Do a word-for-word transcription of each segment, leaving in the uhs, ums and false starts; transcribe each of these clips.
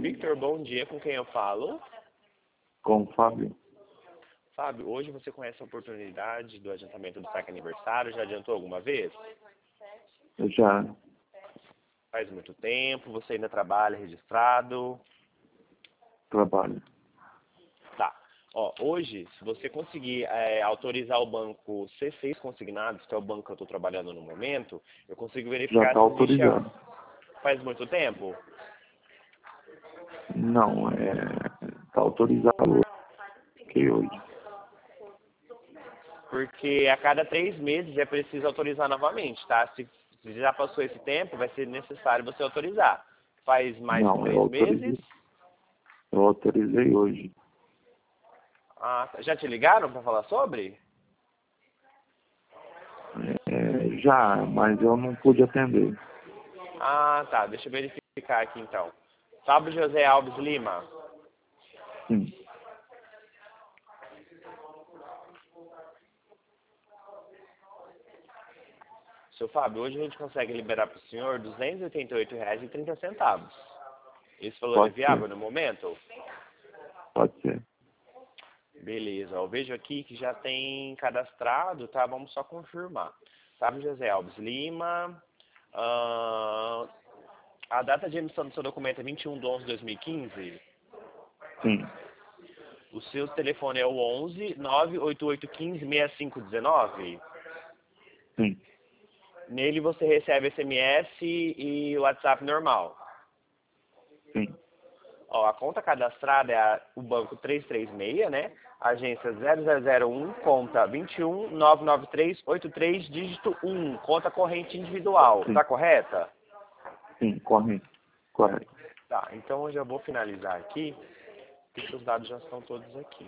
Victor, bom dia. Com quem eu falo? Com o Fábio. Fábio, hoje você conhece a oportunidade do adiantamento do saque aniversário? Já adiantou alguma vez? Eu já Faz muito tempo? Você ainda trabalha registrado? trabalho. Tá. Ó, hoje, se você conseguir é, autorizar o banco C seis Consignados, que é o banco que eu estou trabalhando no momento, eu consigo Já verificar está se existe... autorizado. Faz muito tempo? Não, é. Está autorizado que hoje. Porque a cada três meses é preciso autorizar novamente, tá? Se, se já passou esse tempo, vai ser necessário você autorizar. Faz mais de Não, eu três autorizei. meses? Eu autorizei hoje. Ah, já te ligaram para falar sobre? É, já, mas eu não pude atender. Ah, tá. Deixa eu verificar aqui então. Fábio José Alves Lima. Sim. Seu Fábio, hoje a gente consegue liberar para o senhor duzentos e oitenta e oito reais e trinta centavos. Esse valor é Pode viável ser. no momento? Pode ser. Beleza. Eu vejo aqui que já tem cadastrado, tá? Vamos só confirmar. Fábio José Alves Lima. Ah, a data de emissão do seu documento é vinte e um de onze de dois mil e quinze. Sim. O seu telefone é o onze, nove oito oito um cinco, seis cinco um nove. Sim. Nele você recebe S M S e WhatsApp normal. Sim. Ó, a conta cadastrada é a, o banco trezentos e trinta e seis, né? Agência zero zero zero um, conta vinte e um, nove nove três, oito três, dígito um, conta corrente individual. Sim. Tá correta? Sim. Correto. Correto. Tá, então eu já vou finalizar aqui, porque os dados já estão todos aqui.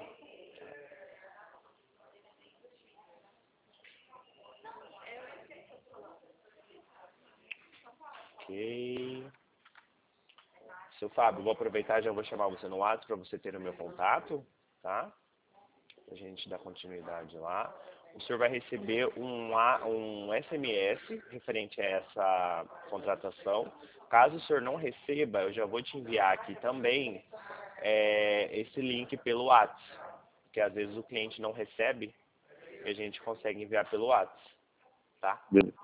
Ok. Seu Fábio, vou aproveitar e já vou chamar você no WhatsApp para você ter o meu contato, tá? A gente dá continuidade lá. O senhor vai receber um, A- um S M S referente a essa contratação. Caso o senhor não receba, eu já vou te enviar aqui também é, esse link pelo WhatsApp, que às vezes o cliente não recebe e a gente consegue enviar pelo WhatsApp, tá? Beleza.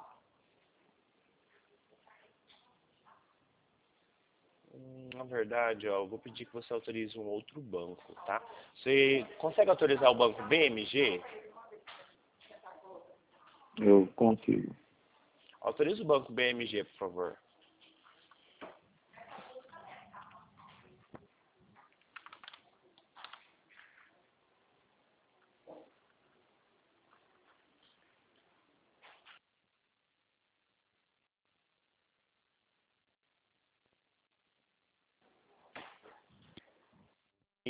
Hum, Na verdade, ó, eu vou pedir que você autorize um outro banco, tá? Você consegue autorizar o banco B M G? Eu consigo. Autorize o banco B M G, por favor.